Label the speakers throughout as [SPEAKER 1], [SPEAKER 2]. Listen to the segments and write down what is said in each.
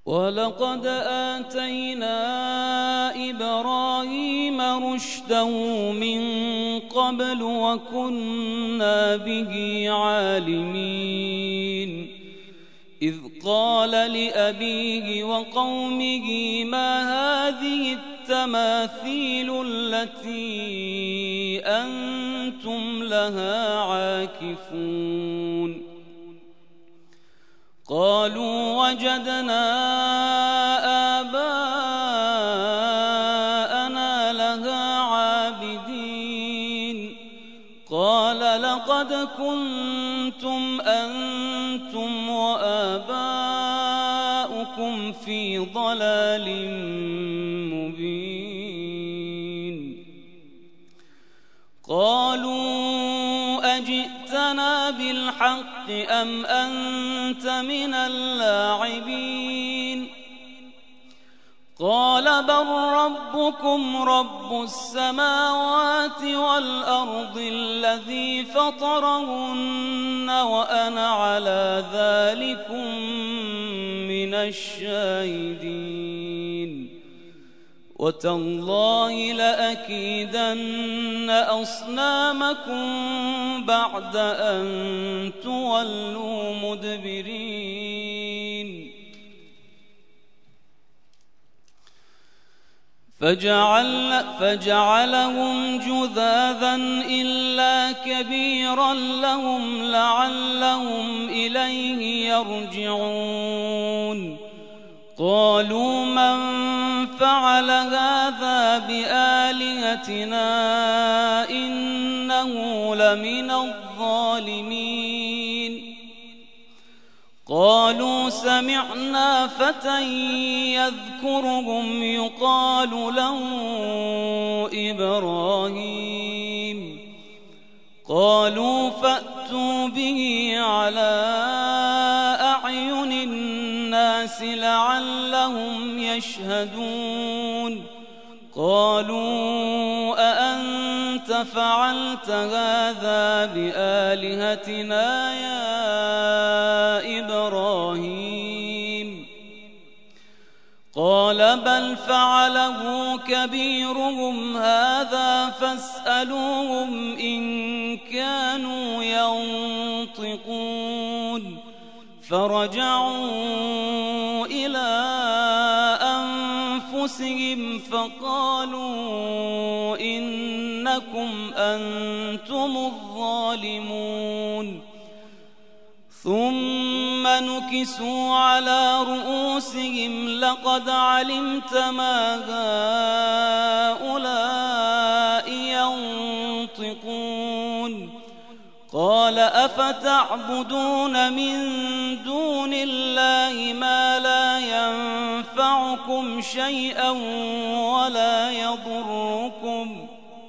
[SPEAKER 1] ولقد آتينا إبراهيم رشده من قبل وكنا به عالمين إذ قال لأبيه وقومه ما هذه التماثيل التي أنتم لها عاكفون قالوا وجدنا آباءنا لها عابدين قال لقد كنتم أنتم وآباؤكم في ضلال مبين قالوا أجئتنا بالحق أم أنت من اللاعبين قال بل ربكم رب السماوات والأرض الذي فطرهن وأنا على ذلكم من الشاهدين وتالله لأكيدن أصنامكم بعد أن تولوا مدبرين فجعلهم جذاذا إلا كبيرا لهم لعلهم إليه يرجعون قالوا من فعل هذا بآلهتنا إنه لمن الظالمين قالوا سمعنا فتى يذكرهم يقال له إبراهيم قالوا فأتوا به على أعين الناس لعلهم يشهدون قالوا أأنت فعلت هذا بآلهتنا يا إبراهيم قال بل فعله كبيرهم هذا فاسألوهم إن كانوا ينطقون فرجعوا إلى أنفسهم فقالوا إنكم أنتم الظالمون ثم نكسوا على رؤوسهم لقد علمت ما هؤلاء ينطقون قال أفتعبدون من دون الله ما لا ينفعكم شيئا ولا يضركم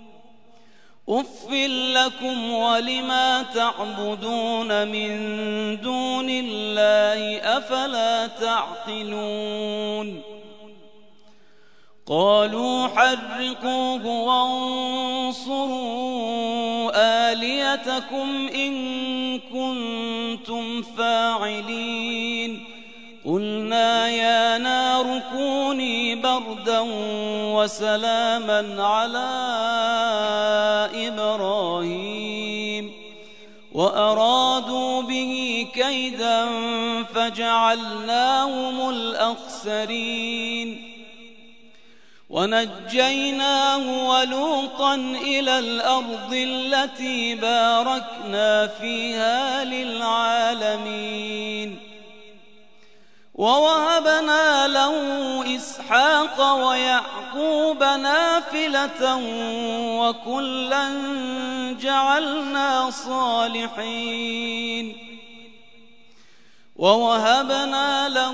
[SPEAKER 1] أف لكم ولما تعبدون من دون الله أفلا تعقلون قالوا حرقوه وانصروا آلهتكم إن كنتم فاعلين قلنا يا نار كوني بردا وسلاما على إبراهيم وأرادوا به كيدا فجعلناهم الأخسرين ونجيناه ولوطا إلى الأرض التي باركنا فيها للعالمين ووهبنا له إسحاق ويعقوب نافلة وكلا جعلنا صالحين ووهبنا له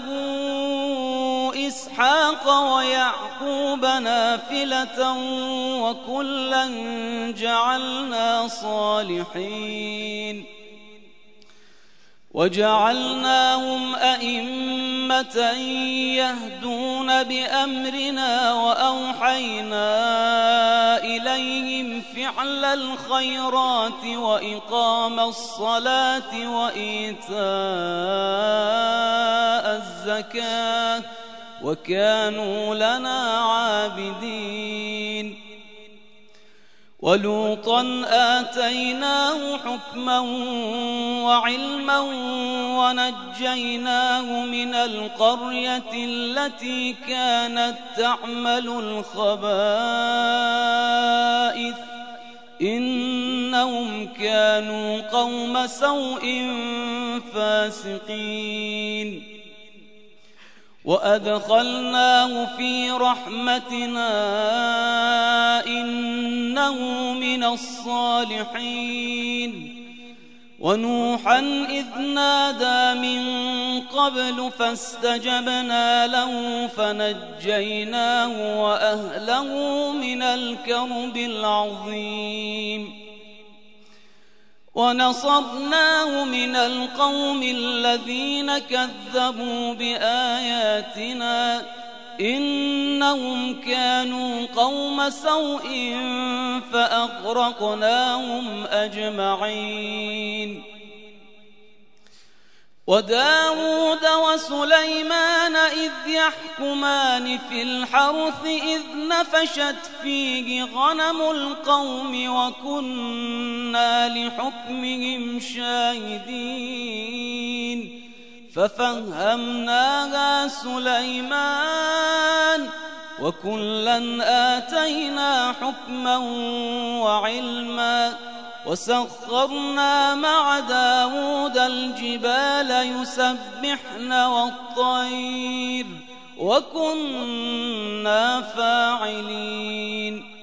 [SPEAKER 1] إسحاق ويعقوب نافلة وكلا جعلنا صالحين وجعلناهم أئمة يهدون بأمرنا وأوحينا إليهم فعل الخيرات وإقام الصلاة وإيتاء الزكاة وكانوا لنا عابدين ولوطا آتيناه حكما وعلما ونجيناه من القرية التي كانت تعمل الخبائث إنهم كانوا قوم سوء فاسقين وأدخلناه في رحمتنا إنه من الصالحين ونوحا إذ نادى من قبل فاستجبنا له فنجيناه وأهله من الكرب العظيم ونصرناه من القوم الذين كذبوا بآياتنا إنهم كانوا قوم سوء فأغرقناهم أجمعين وداود وسليمان إذ يحكمان في الحرث إذ نفشت فيه غنم القوم وكنا لحكمهم شاهدين ففهمناها سليمان وكلا آتينا حكما وعلما وسخرنا مع داود الجبال يسبحن والطير وكنا فاعلين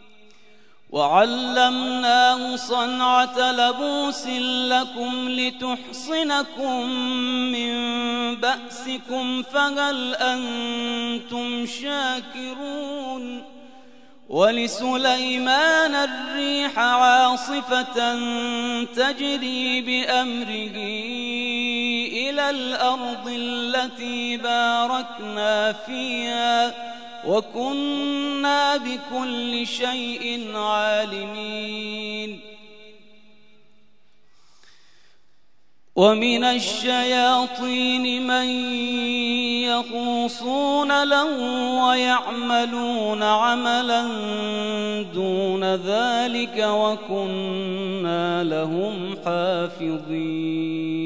[SPEAKER 1] وعلمناه صنعة لبوس لكم لتحصنكم من بأسكم فهل أنتم شاكرون ولسليمان الريح عاصفة تجري بأمره إلى الأرض التي باركنا فيها وكنا بكل شيء عالمين ومن الشياطين من يغوصون له ويعملون عملا دون ذلك وكنا لهم حافظين